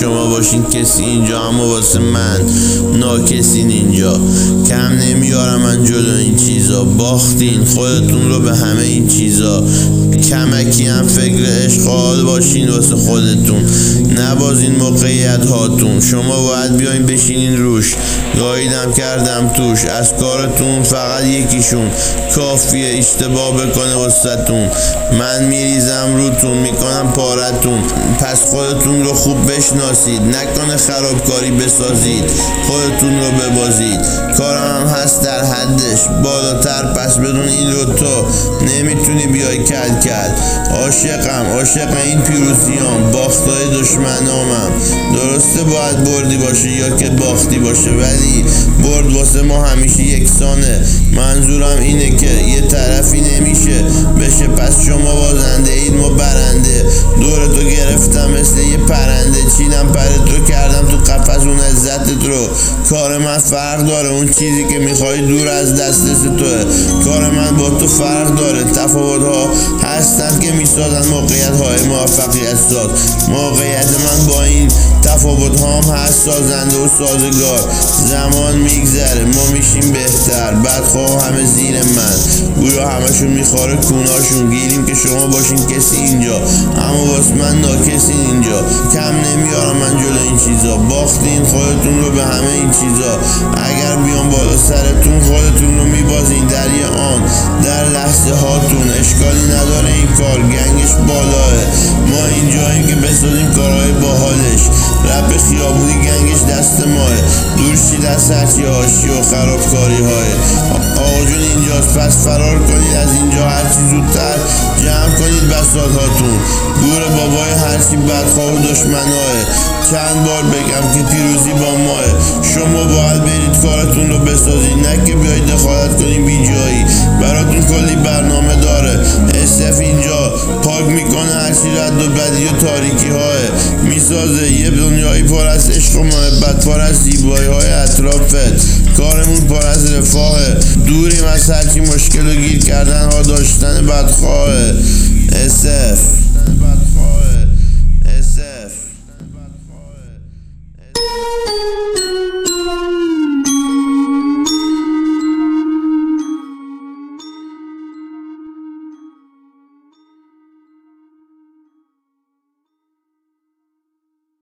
شما باشین کسی اینجا، اما واسه من ناکسین اینجا. کم نمیارم من جلو این چیزا، باختین خودتون رو به همه این چیزا. کمکی هم فکر عشق حال باشین واسه خودتون، نبازین موقعیت هاتون. شما باید بیاین بشینین روش، گاییدم کردم توش. از کارتون فقط یکیشون کافیه اشتباه بکنه واسهتون. من میریزم روتون، میکنم پارتون. پس خودتون رو خوب بشناسید، نکنه خرابکاری بسازید، خودتون رو ببازید. کارم هم هست در حدش، بالاتر پس بدون این رو تو نمیتونی بیای کل کل. عاشق این پیروزیام، باختای دشمنامم. درسته باید بردی باشه یا که باختی باشه، ولی برد واسه ما همیشه یکسانه. منظورم اینه که یه طرفی نمیشه بشه، پس شما بازنده اید ما برنده. دورتو گرفتم مثل یه پرنده، چینم پرت رو کردم تو قفس اون عزتت رو. کار من فرق داره، اون چیزی که میخوای دور از دسترس توه. کار من با تو فرق داره، تفاوت ها هستن که میسازن موقعیت های موفقیت ساز. موقعیت من با این تفاوت ها هم هست سازنده و سازگار. زمان میگذره ما میشیم بهتر، بدخواه همه زیر من، گویا همشون میخواره کوناشون. گیریم که شما باشین کسی اینجا، اما واس من ناکسین اینجا. کم نمیارم من جلو این چیزا، باختین خودتون رو به همه این چیزا. اگر بیان بالا سرتون خودتون رو میبازین در یه آن، در لحظه هاتون. اشکالی نداره این کار، گنگش بالاه. ما اینجاییم که بسازیم کارهای باحالش. رپ خیابونی گنگش دست ماه، دور شید از هرچی هاشی و خرابکاری های. آقا جون اینجاست، پس فرار کنید از اینجا هرچی زودتر. جمع کنید بساط هاتون، گور بابای هرچی بدخواه و دشمناه. چند بار بگم که پیروزی با ماه. شما باید برید کارتون رو بسازید، نه که بیایید دخالت کنید بی جایی. براتون کلی برنامه داره. SF اینجا پاک میکنه هرچی رد و بدی و تاریکی های، میسازه یه دنیایی پر از عشق و محبت، پر از زیبایی های اطرافت. کارمون پر از رفاهه، دوریم از هرچی مشکل و گیر کردن ها داشتن بدخواهه. SF